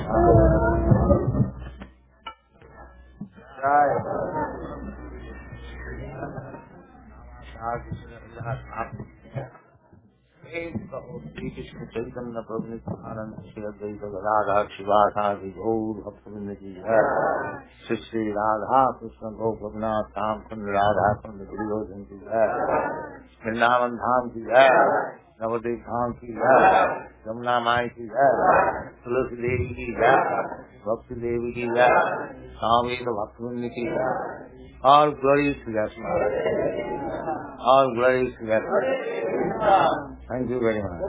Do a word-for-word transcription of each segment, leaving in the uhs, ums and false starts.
श्री कृष्ण चैतन्य प्रभु नित्यानंद श्री अद्वैत राधा शिवासादि गौर भक्तवृंद की है। श्री श्री राधा कृष्ण गोपनाथ राम कुंड राधा कुंड गिरिरोधन की है। वृंदावन धाम की है। नवद्वीप धाम की है। यमुना माई की है। तुलसी देवी की है। भक्ति देवी की है। स्वामी भक्तवृंद की है। All glory to that man. All glory to that man. Thank you very much.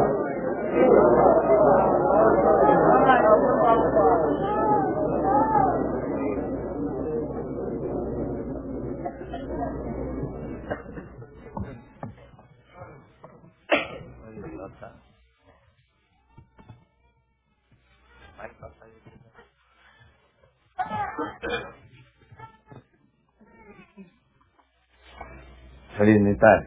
Hari Nitai.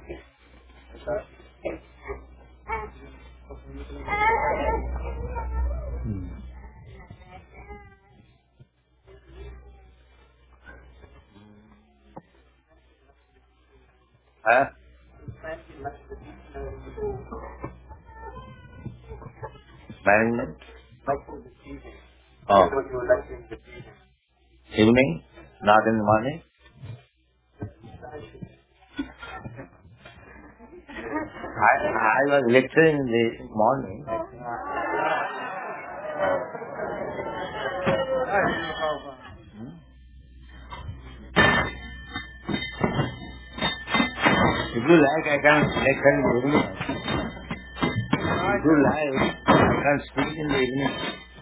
Huh? Management? Oh. Evening? Not in the morning? I, I was lecturing in the morning. If you like, I can lecture in the evening. If you like, I can speak in the evening.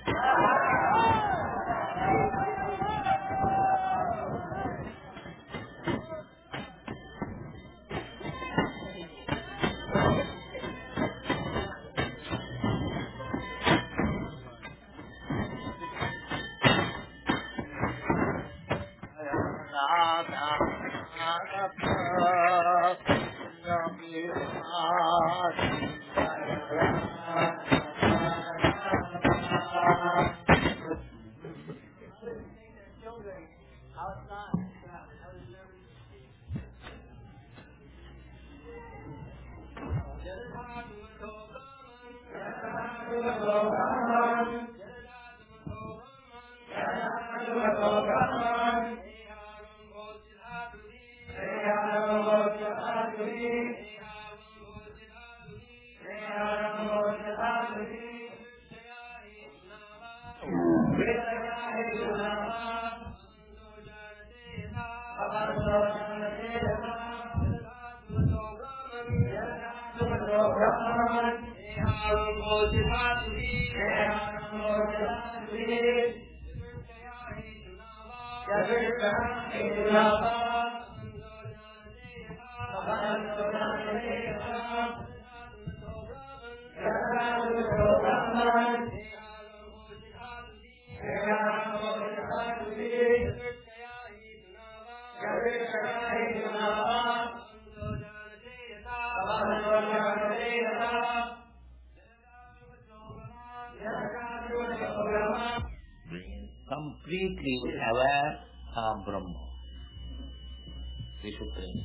Completely aware of Brahma. The Supreme.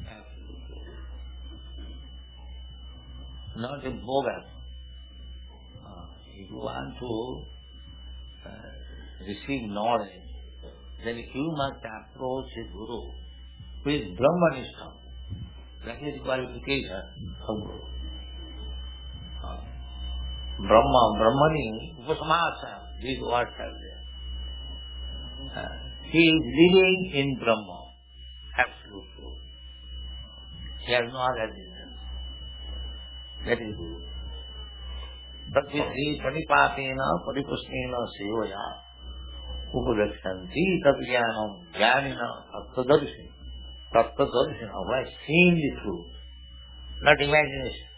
Not a bogus. Uh, if you want to uh, receive knowledge, then you must approach a Guru who is Brahmanistha. That is qualification of Guru. Uh, Brahma, Brahmani, Upasamasa, these words are there. Uh, he is living in Brahma, absolute truth. He has no other business. That is Guru. Bhakti Pranipatena Paripusnena Sevoya Upadakshanti Tattvayanam Jnanina Tattvadarshina. Tattvadarshina, by seeing the truth, not imagination.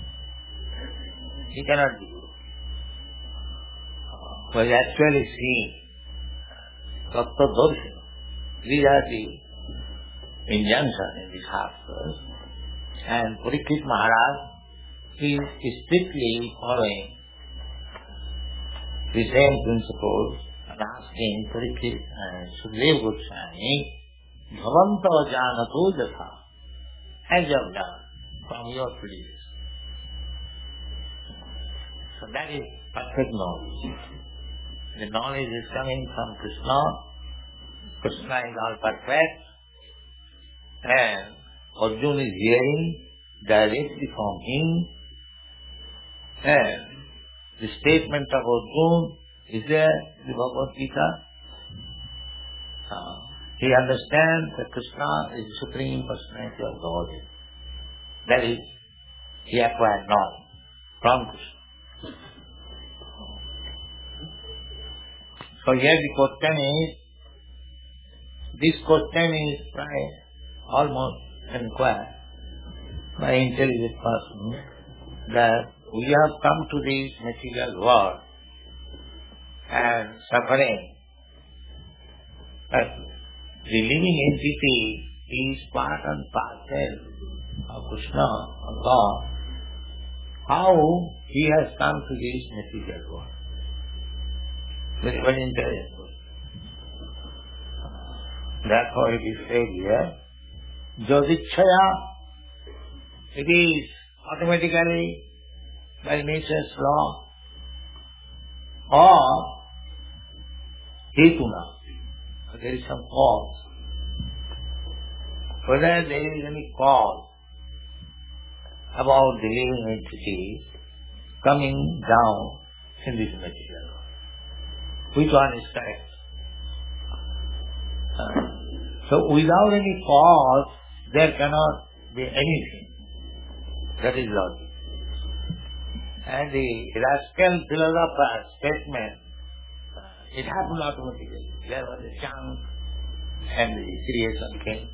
He cannot be Guru. Uh, but actually seeing. Tattvadarshina. These are the injunctions in the Shastras. And Parikshit Maharaj is strictly following the same principles and asking Parikshit and Sukadeva Goswami, Bhavanto Janato Jatha, as you have done from your predecessors. So that is perfect knowledge. The knowledge is coming from Krishna. Krishna is all perfect. And Arjuna is hearing directly from him. And the statement of Arjuna is there in the Bhagavad Gita. Uh, he understands that Krishna is the Supreme Personality of Godhead. That is, he acquired knowledge from Krishna. So here the question is, this question is right, almost inquired by intelligent person, that we have come to this material world and suffering. But the living entity is part and parcel of Krishna, of God. How he has come to this material world? Very, very intelligent. Therefore it is said here, Jodikshaya, it is automatically by nature's law, or Hetuna, there is some cause. Whether there is any cause about the living entity coming down in this material world. Which one is correct? Uh, so without any cause, there cannot be anything. That is logic. And the rascal philosopher's statement, uh, it happened automatically. There was a chance and the creation came.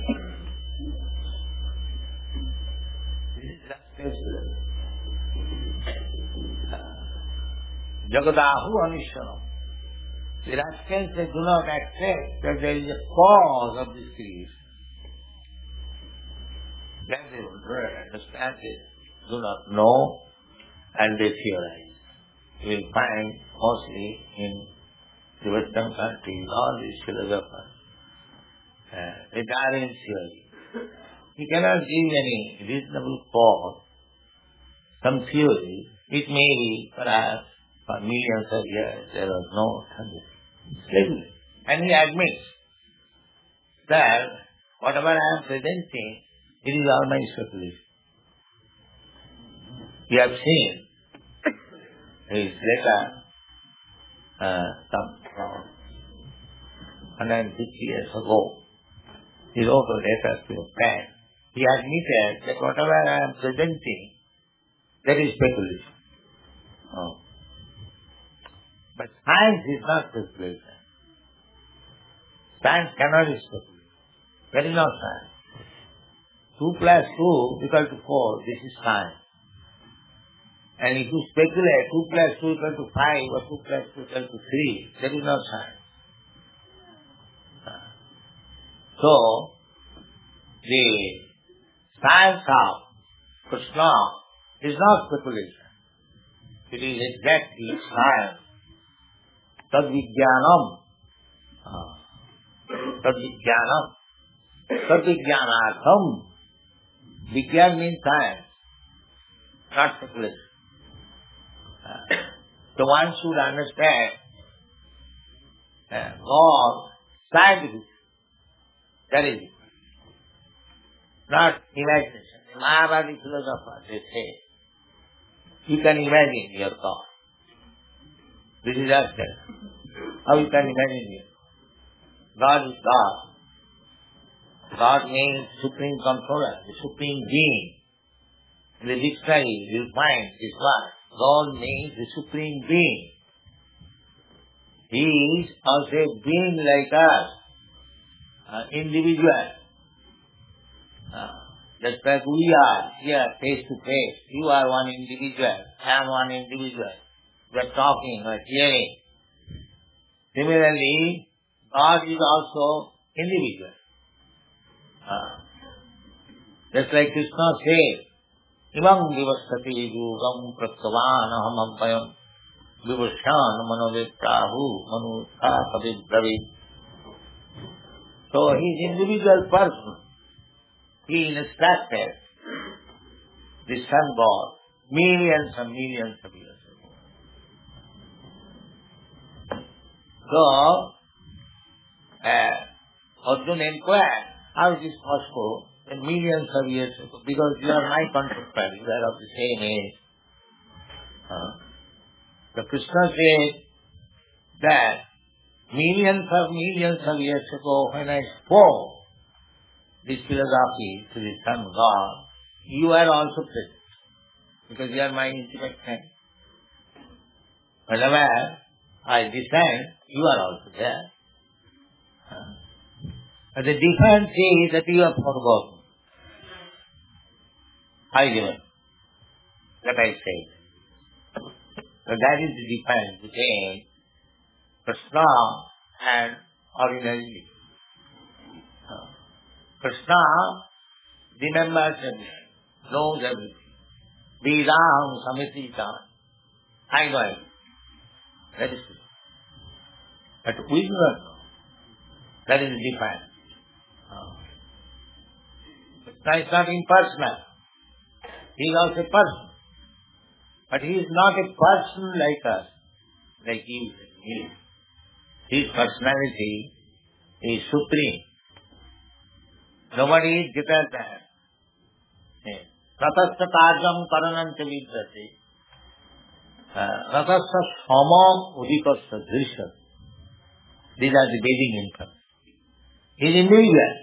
This is rascal philosophy. Uh, Jagadahu Anishwanam. The rascals, they do not accept that there is a cause of this creation. Then they don't understand it, do not know, and they theorize. You will find mostly in the Western countries, all these philosophers, uh, they are in theory. He cannot give any reasonable cause, some theory. It may be perhaps for millions of years there was no thunder. Slavery. And he admits that whatever I am presenting, it is all my speculation. You have seen his letter uh, some one hundred fifty years ago. He wrote a letter to a friend. He admitted that whatever I am presenting, that is speculation. Oh. But science is not speculation. Science cannot be speculation. That is not science. Two plus two equal to four, this is science. And if you speculate two plus two equal to five or two plus two equal to three, that is not science. So, the science of Krishna is not speculation. It is exactly science. Tad-vijnanam. Tad-vijnanam. Tad-vijnanatham. Vijnan means science, not speculation. Uh, so one should understand uh, God scientific. That is not imagination. The Mahabharati philosophers, they say, you can imagine your God. This is abstract. How you can imagine it? God is God. God means supreme controller, the supreme being. In the dictionary, you will find this word. God means the supreme being. He is also a being like us, an individual. Uh, just like we are here face to face. You are one individual, I am one individual. We are talking or hearing. Similarly, God is also individual. Uh, just like Krishna says, Imam divastati yugam praktavan aham abhayam Vibhushan Manoviprahu Manutha Kavibravid. So he is individual person. He instructed the sun god millions and millions of years ago. So, uh, Arjuna inquired, how it is possible that millions of years ago, because you are my contemporary, you are of the same age. Huh? So Krishna said that millions of millions of years ago, when I spoke this philosophy to the sun god, you are also present, because you are my intimate friend. Whenever I descend, you are also there. Huh? But the difference is that you have forgotten. I given that I said. So that is the difference between Krishna and ordinary. Uh, Krishna remembers everything, knows everything. Vedam samitita. I know it. That is true. But we do not know. That is the difference. Uh, Krishna is not impersonal. He is also a person. But he is not a person like us, like you and me. His personality is supreme. Nobody is greater than. Ratasya karjam karananta vidyate. Ratasya samam udikasya drisya. These are the basic infants. He is individual.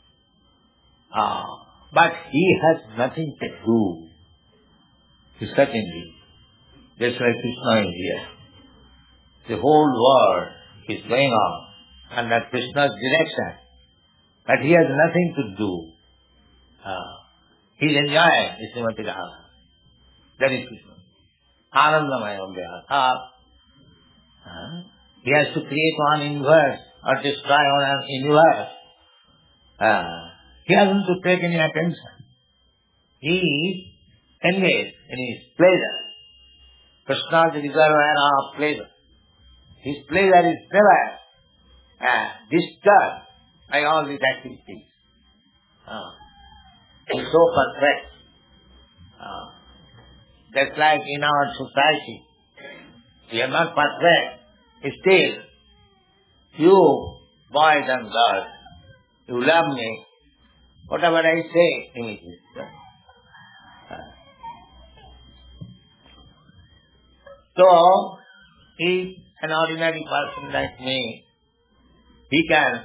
Ah, but he has nothing to do. He is certainly. That's why Krishna is here. The whole world is going on under Krishna's direction. But he has nothing to do. Uh, he is enjoying the Srimati Radha. That is Krishna. Anandamaya Vyatha. Uh, he has to create one universe or destroy one universe. Uh, he hasn't to take any attention. He is engaged in his pleasure. Krishna is the reservoir of pleasure. His pleasure is never uh, disturbed by all these activities. Uh, he is so perfect. Uh, that's like in our society. We are not perfect. Still, you boys and girls, you love me. Whatever I say, immediately. Uh, so, if an ordinary person like me, he can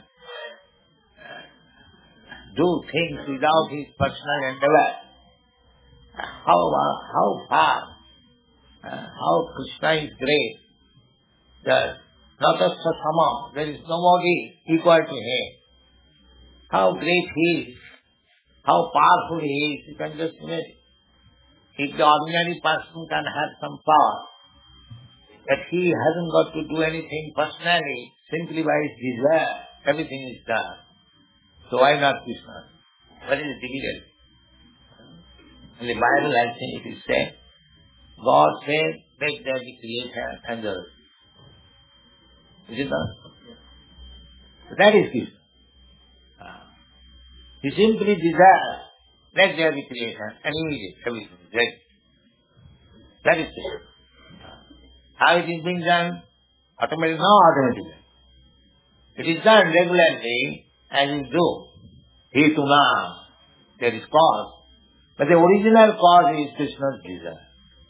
do things without his personal endeavor. How, how far, uh, how Krishna is great. The Ratasya Sama, there is nobody equal to him. How great he is, how powerful he is, you can just imagine. If the ordinary person can have some power, that he hasn't got to do anything personally, simply by his desire, everything is done. So why not Krishna? What is difficult? In the Bible, I think it is said, God said, let there be creation and earth. Is it not? So that is Krishna. He simply desires, let there be creation and immediate everything is ready. That is Krishna. How it is being done? Automatically, no automatically. It is done regularly as you do. He to now, there is cause. But the original cause is Krishna's desire.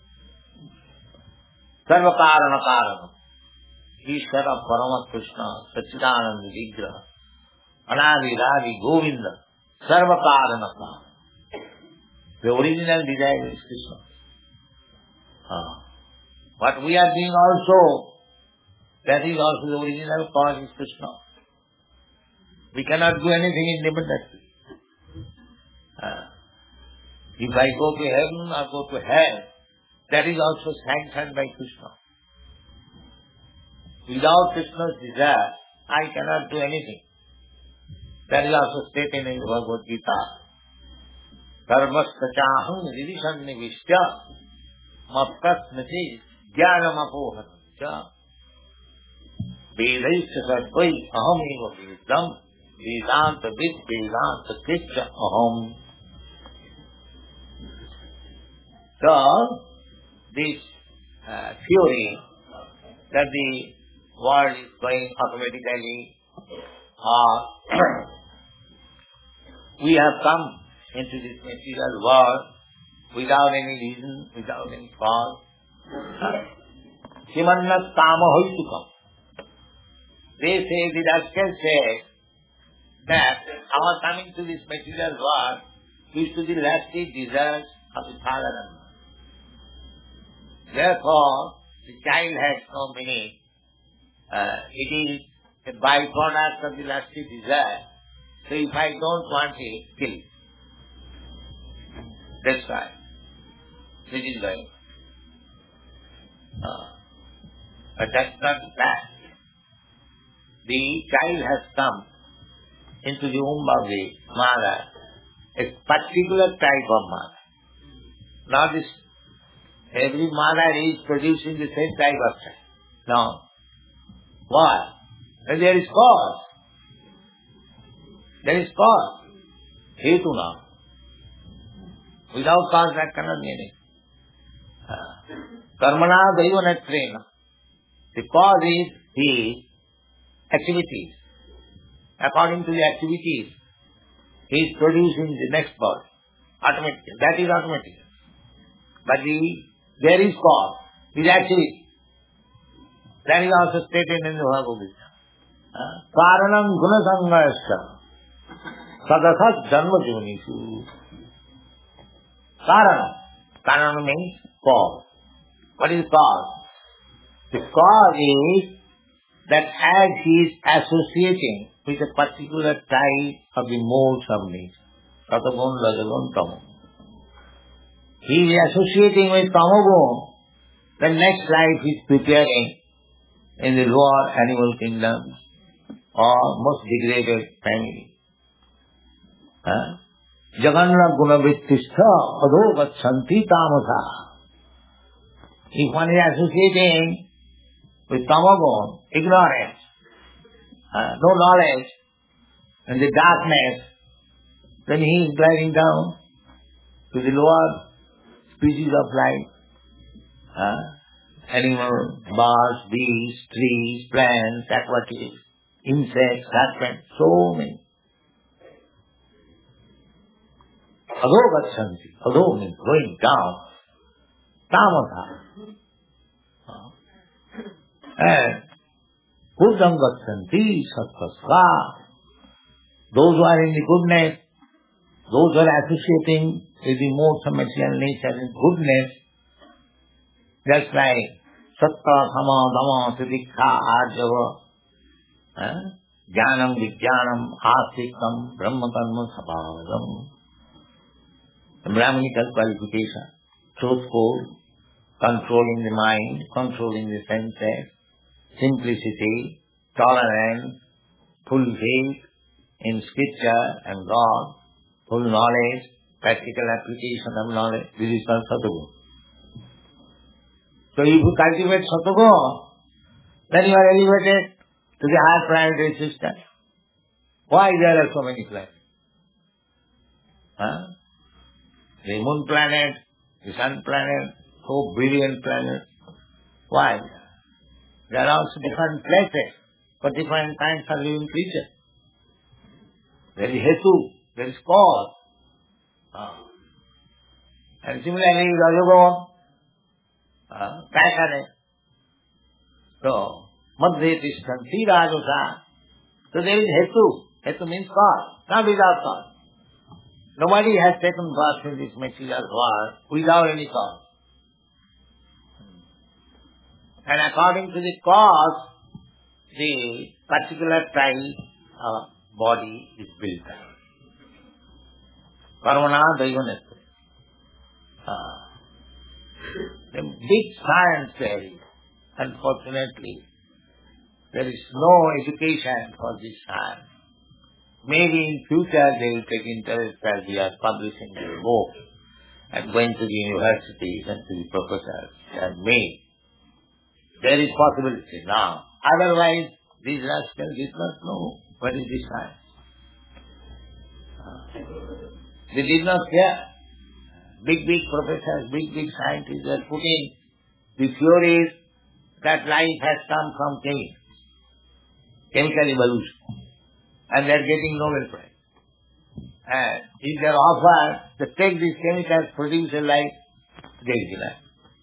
Sarva karana karana. Ishvara Parama Krishna, Sachidananda Vigraha, Anadi Ravi Govinda, Sarva karana karana. The original desire is Krishna. Ah. What we are doing also, that is also the original cause is Krishna. We cannot do anything independently. Uh, if I go to heaven or go to hell, that is also sanctioned by Krishna. Without Krishna's desire, I cannot do anything. That is also stated in the Bhagavad Gita. Karmasya chaham rivishan nivishya maptasmati Jnanamapohanam Vedaisya sarvai ahameva vedam Vedanta vid Vedanta kitcha aham. So, this uh, theory that the world is going automatically, or we have come into this material world without any reason, without any cause. Simannat kama hoitukam. They say, the rascal said that our coming to this material world is to the lusty desires of the father. Therefore, the child has no meaning. Uh, it is a byproduct of the lusty desire. So if I don't want it, kill it. That's why. This is going on. Uh, but that's not that. The child has come into the womb of the mother, a particular type of mother. Not this, every mother is producing the same type of child. No. Why? And there is cause. There is cause. Hetu now. Without cause that cannot be anything. Karmana daivanattrena. The cause is his activities. According to the activities, he is producing the next birth. Automatic. That is automatic. But the, there is cause, is activity. That is also stated in the Bhagavad Gita. Karanam gunasangayasya sadasat janma jivanishu. Karanam. Karanam means cause. What is cause? The cause is that as he is associating with a particular type of the modes of nature, Satagun, Rajagun, Tamogun, he is associating with Tamogun, the next life is preparing in the lower animal kingdoms or most degraded family. Huh? Jaganna gunavrittistha adho gachanti tamasa. If one is associating with Tamagun, ignorance, uh, no knowledge, and the darkness, then he is gliding down to the lower species of life. Uh, animal, birds, beasts, trees, plants, aquatic, insects, serpents, so many. Adho gachanti. Adho means going down. Tamasa. And Buddham gachanti sattva. Those who are in the goodness, those who are associating with the modes of material nature in goodness, just like satta, sama, dama, titikha, arjava, jnanam, vijnanam, astikam, brahmakarma, sabhavadam. The Brahminical qualification, truthful, controlling the mind, controlling the senses, simplicity, tolerance, full faith in scripture and God, full knowledge, practical application of knowledge. This is called Satagun. So if you cultivate Satagun, then you are elevated to the higher planetary system. Why there are so many planets? Huh? The moon planet, the sun planet, so billion planets. Why? There are also different places for different kinds of living creatures. There is hetu, there is cause. Uh, and similarly, Rajagun, uh, Kakane. So, Madhya Tishtanti Rajosa. So there is hetu. Hetu means cause, not without cause. Nobody has taken birth in this material world without any cause. And according to the cause, the particular type of body is built up. Karmana daivanatva. Uh, the big science there is, unfortunately, there is no education for this science. Maybe in future they will take interest as we are publishing the book and going to the universities and to the professors and me. There is possibility now. Otherwise, these rascals did not know what is the science. They did not care. Big, big professors, big, big scientists were putting the theories that life has come from chemicals, chemical evolution, and they are getting Nobel Prize. And if they are offered to take these chemicals, produce a life, they deny.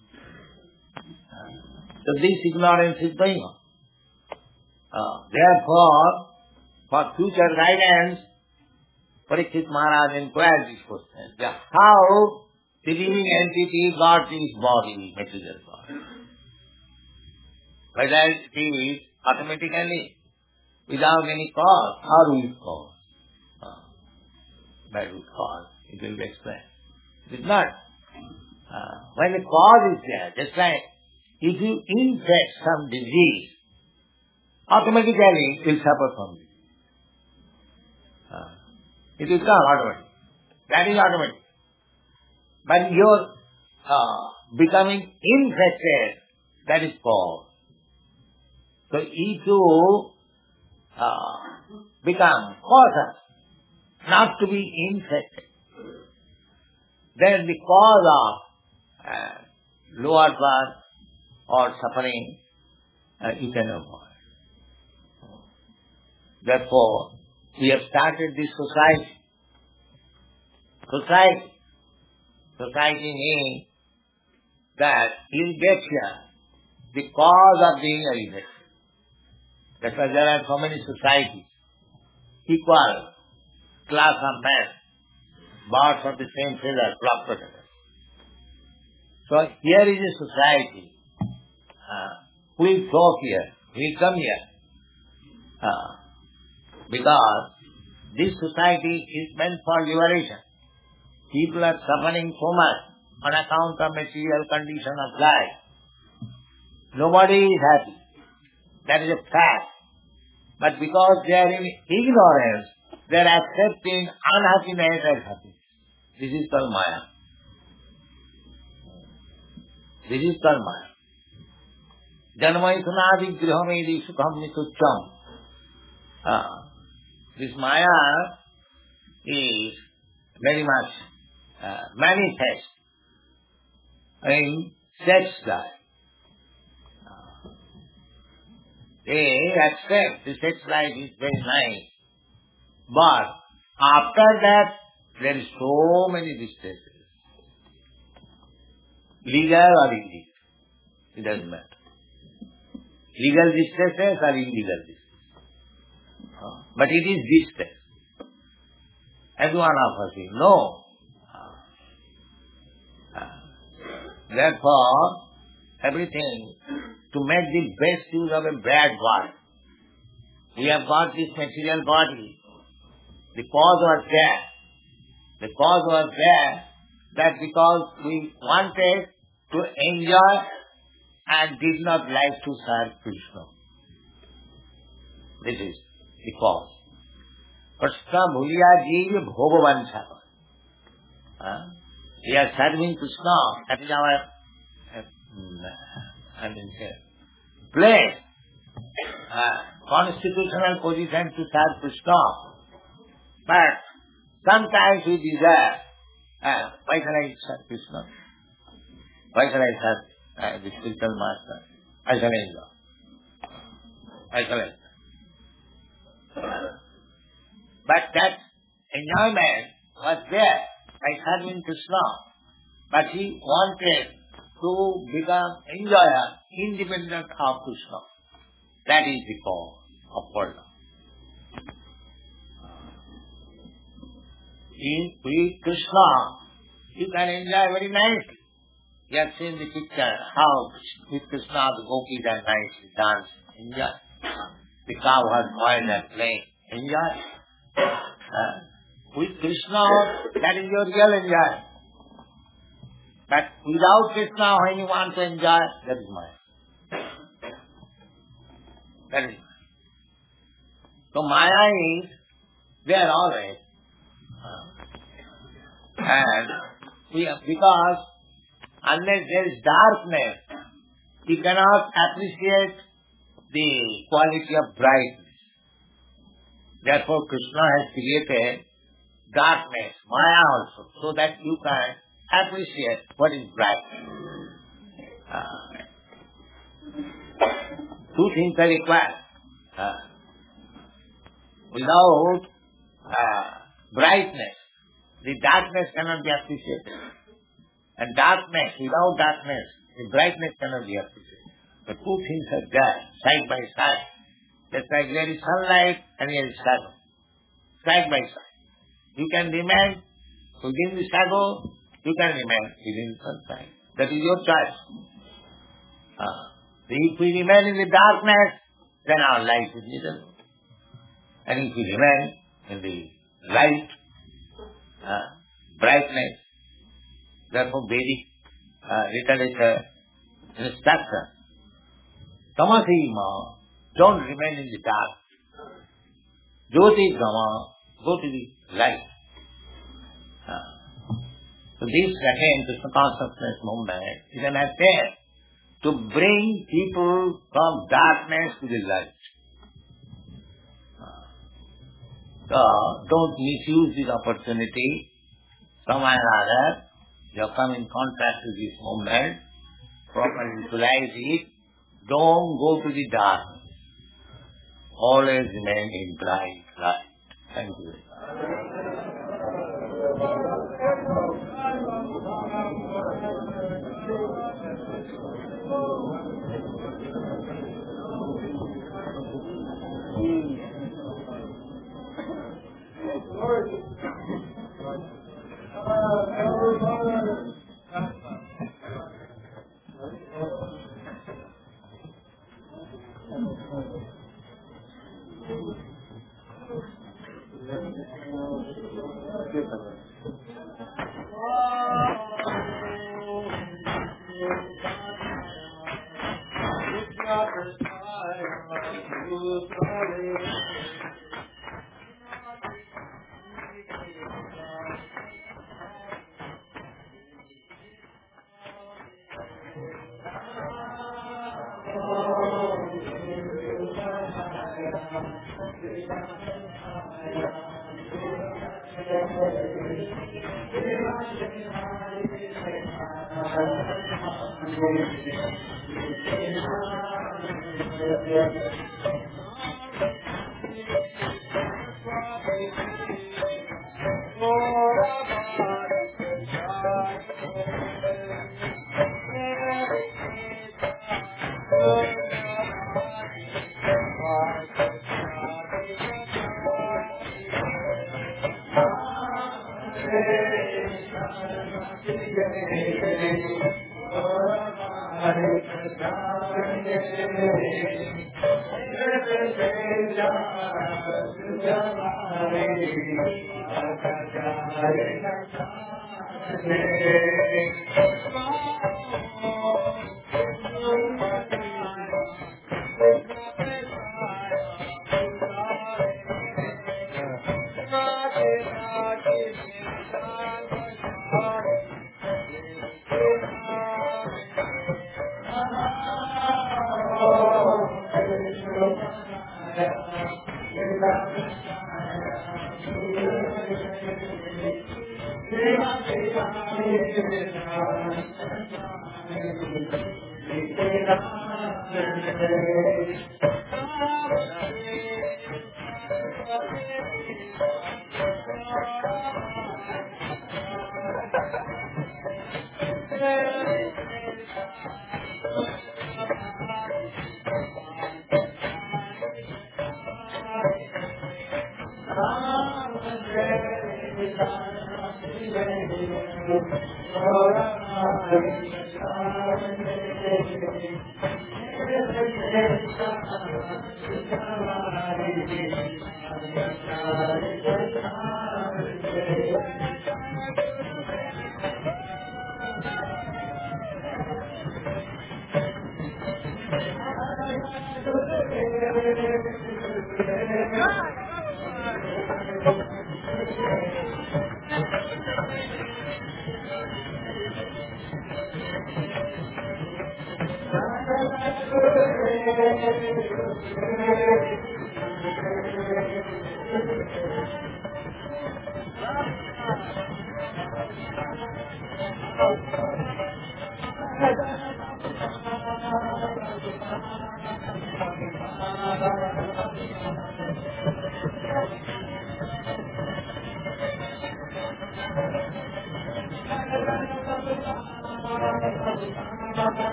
So this ignorance is going on. Uh, therefore, for future guidance, Parikshit Maharaj inquired this question, that how the living entity got this body, material body. Whether it is automatically, without any cause, or with cause. Uh, by with cause, it will be explained. It is not. Uh, when the cause is there, just like if you infect some disease, automatically it will suffer from it. Uh, it is not automatic. That is automatic. But your uh, becoming infected, that is cause. So if you uh, become cautious not to be infected, then the cause of uh, lower birth or suffering uh, you can avoid. Therefore, we have started this society. Society. Society means that in nature, the cause of being a that's why there are so many societies, equal class of men, birds of the same feather, flock together. So here is a society. Uh, we go here, we come here. Uh, because this society is meant for liberation. People are suffering so much on account of material condition of life. Nobody is happy. That is a fact. But because they are in ignorance, they are accepting unhappiness as happiness. This is called Maya. This is called Maya. Janmai sunadi grihamedi sukham nitucham. Uh, this Maya is very much uh, manifest in sex life. Uh, they accept the sex life is very nice. But after that, there is so many distresses. Legal or illegal. It doesn't matter. Legal distresses or illegal distresses. Uh, but it is distress. Everyone of us will know. Uh, uh, therefore, everything to make the best use of a bad body. We have got this material body. The cause was there. The cause was there that because we wanted to enjoy and did not like to serve Krishna. This is the cause. Krishna bhuliya jeev bhogavansha. We are serving Krishna. That is our uh, I mean, place. Uh, constitutional position to serve Krishna. But sometimes we desire, uh, why can I serve Krishna? Why can I serve uh, the spiritual master? I can enjoy. I can enjoy. But that enjoyment was there by serving Krishna. But he wanted to become enjoyer independent of Krishna. That is the cause of world. In with Krishna, you can enjoy very nicely. You have seen the picture how with Krishna the gopis are nicely dancing. Enjoy. The cow has boiled and playing. Enjoy. Uh, with Krishna, that is your real enjoy. But without Krishna, when you want to enjoy, that is Maya. That is Maya. So Maya is there always. And we have, because unless there is darkness, he cannot appreciate the quality of brightness. Therefore, Krishna has created darkness, Maya also, so that you can appreciate what is bright. Uh, two things are required. Uh, without uh, brightness, the darkness cannot be appreciated. And darkness, without darkness, the brightness cannot be appreciated. The two things are there, side by side. Just like there is sunlight and there is shadow. Side by side. You can remain within the shadow, you can remain within the sunshine. That is your choice. Uh, if we remain in the darkness, then our life is miserable. And if we remain in the light, uh, brightness, therefore Vedic uh, literature instruction, Tamasima, don't remain in the dark. Jyoti Gama, go to the light. Uh, so this again, Krishna consciousness movement is an attempt to bring people from darkness to the light. Uh, so don't misuse this opportunity. Somehow or other, you have come in contact with this movement, properly utilize it. Don't go to the darkness. Always remain in bright light. Thank you.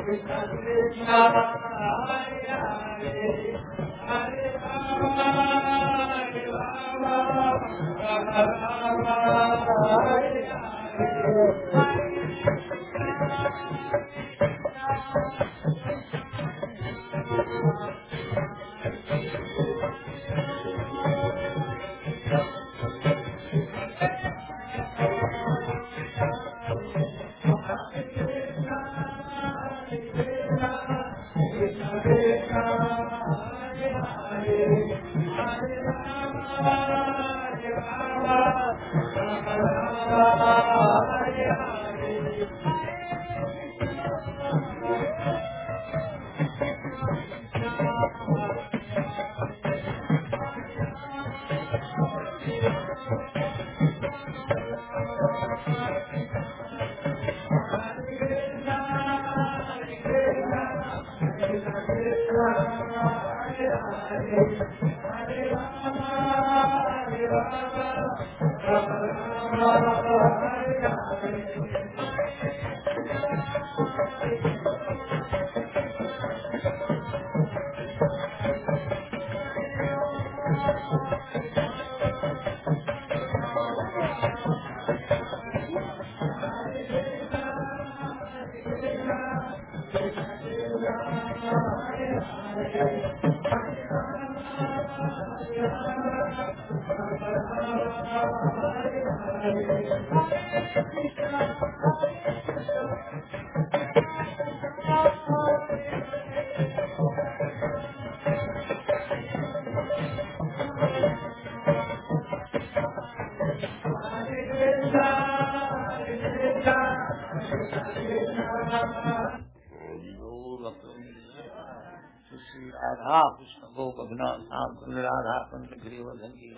Radha Krishna गोप अभिनव राधा पंत गिरिवर्धन की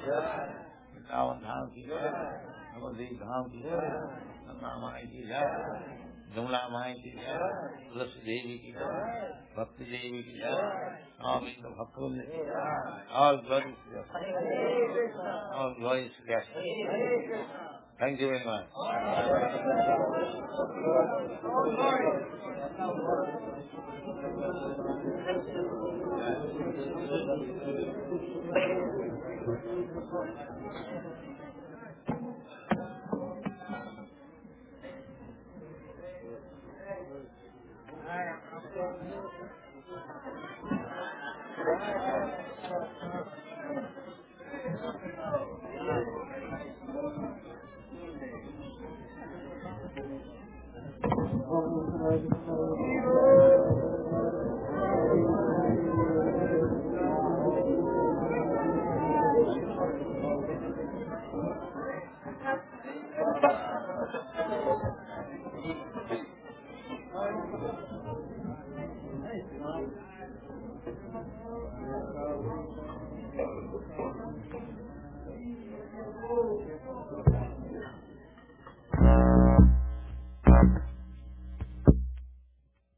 वृंदावन धाम की नवद्वीप धाम की गंगा माई की जय, जमुना माई की जय, तुलसी देवी की जय, भक्ति देवी की जय, स्वामी भक्तवृंद की जय। All glory to God. All glory to God. Thank you very much.